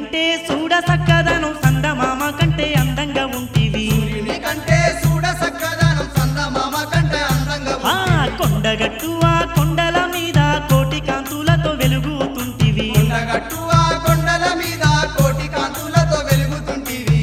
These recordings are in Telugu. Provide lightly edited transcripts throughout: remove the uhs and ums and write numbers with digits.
కంటే చూడ సక్కదనం సందమామ కంటే అందంగా ఉంటివి కంటే చూడ సక్కదనం సందమామ కంటే అందంగా కొండగట్టు ఆ కొండల మీద కోటి కాంతులతో వెలుగుతుంటివి కొండగట్టు ఆ కొండల మీద కోటి కాంతులతో వెలుగుతుంటివి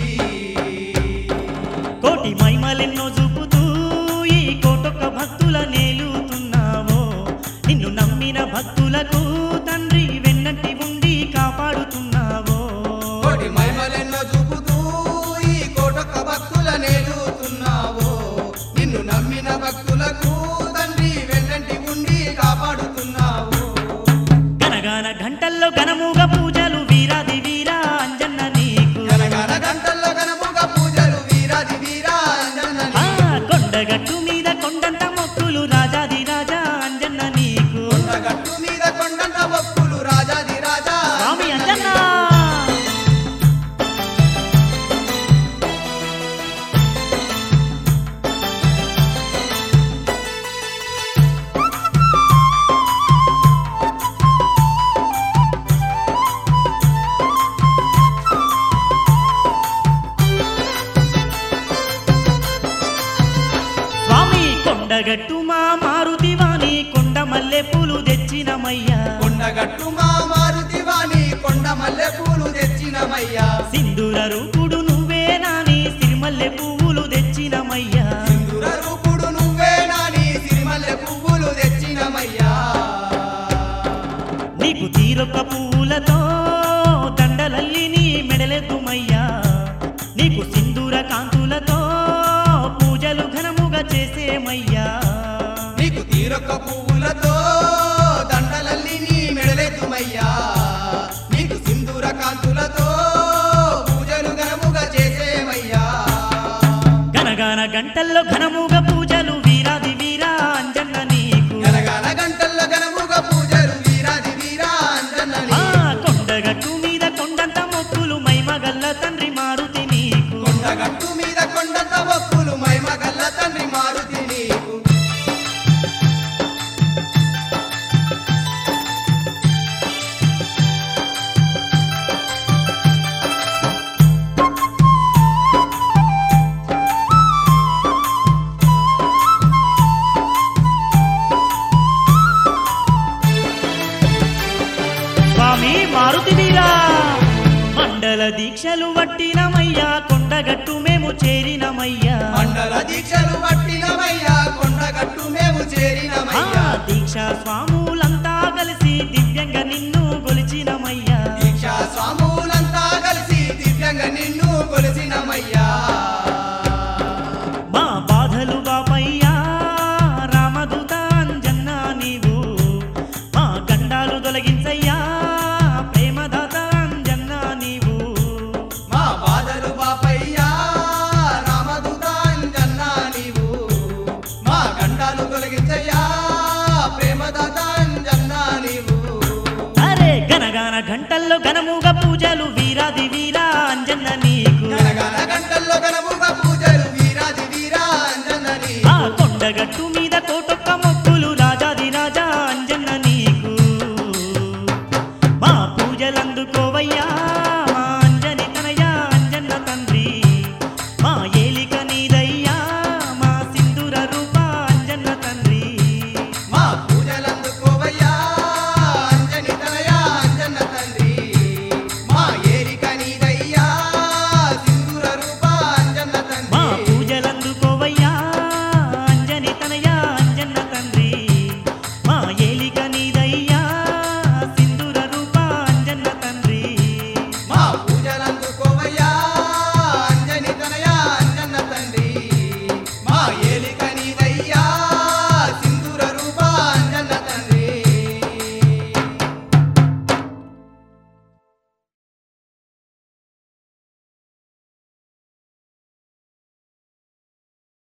కోటి మహిమలెన్నో చూపుతూ ఈ కోటొక్క భక్తుల నేలుతున్నావో నిన్ను నమ్మిన భక్తులకు తండ్రి వెన్నంటి ఉండి కాపాడుతున్నావో కోటి మహిమలెన్నో చూపుతూ ఈ కోటొక్క భక్తుల నేలుతున్నావో నిన్ను నమ్మిన భక్తులకు తండ్రి వెన్నంటి ఉండి కాపాడుతున్నావు గనగాన గంటల్లో ఘనముగా పూజలు వీరాది వీరా అంజన్న నీకు గనగాన గంటల్లో ఘనముగా పూజలు వీరాది వీరా అంజన్న నీకు కొండగట్టు మీద కొండంత మొక్కులు రాజాది రాజా అంజన్న నీకు కొండగట్టు మీద కొండంత మొక్కులు రాజాది రాజా స్వామి అంజన్న కొండగట్టు మా మారుతివాణి కొండ మల్లె పూలు తెచ్చినమయ్యా కొండగట్టు మా మారుతివాణి కొండ మల్లె పూలు తెచ్చినమయ్యా సింధూర రూపుడు నువ్వే నాని సిరిమల్లె పువ్వులు తెచ్చినమయ్యా సింధూర రూపుడు నువ్వే నాని సిరిమల్లె పువ్వులు తెచ్చినమయ్యా నీకు తీరొక్క పువ్వులతో దండలల్లి నీ మెడలెద్దుమయ్యా నీకు సింధూర కాంతులతో పూజలు ఘనముగా చేసేమయ్యా నీకు తీరొక్క పువ్వులతో దండలల్లి నీ మెడలెత్తుమయ్యా నీకు సింధూర కాంతులతో పూజలు ఘనముగా చేసేమయ్యా గనగాన గంటల్లో ఘనముగా పూజలు వీరాది వీరా అంజన్న నీకు గనగాన గంటల్లో ఘనముగా పూజలు వీరాది వీరా అంజన్న నీకు కొండగట్టు మీద కొండంత మొక్కులు మైమగల్ల తండ్రి మారుతి నీకు కొండగట్టు మీద కొండంత మొక్కులు మైమగల్ల తండ్రి మారుతి నీకు స్వామి మారుతి వీరా మండల దీక్షలు వట్టినమయ్యా కొండగట్టు మేము చేరినమయ్యా మండల దీక్షలు పట్టినమయ్యా కొండగట్టు మేము చేరినమయ్యా దీక్షా స్వాములంతా కలిసి దివ్యంగా